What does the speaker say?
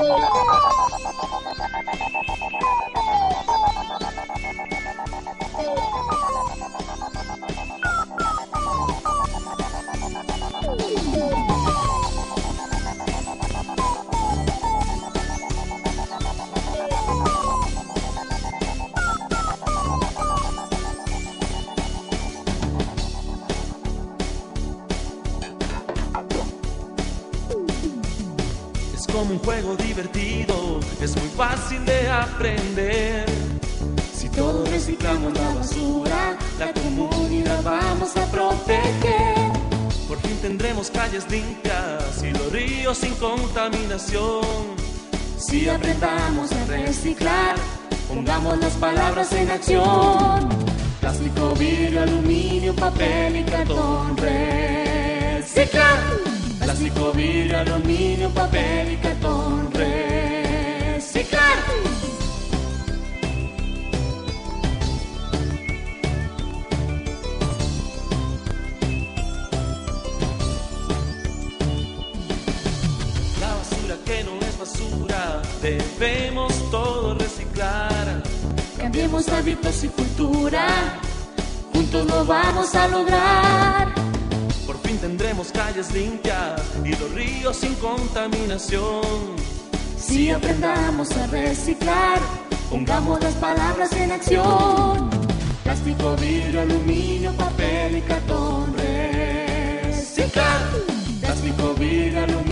Como un juego divertido, es muy fácil de aprender. Si todos reciclamos la basura, la comunidad vamos a proteger. Por fin tendremos calles limpias y los ríos sin contaminación. Si aprendamos a reciclar, pongamos las palabras en acción. Plástico, vidrio, aluminio, papel y cartón, reciclar. Plástico, vidrio, aluminio, papel y cartón, reciclar. La basura que no es basura, debemos todo reciclar. Cambiemos hábitos y cultura, juntos lo vamos a lograr. Por fin tendremos calles limpias y los ríos sin contaminación. Si aprendamos a reciclar, pongamos las palabras en acción. Plástico, vidrio, aluminio, papel y cartón, reciclar. Plástico, vidrio, aluminio.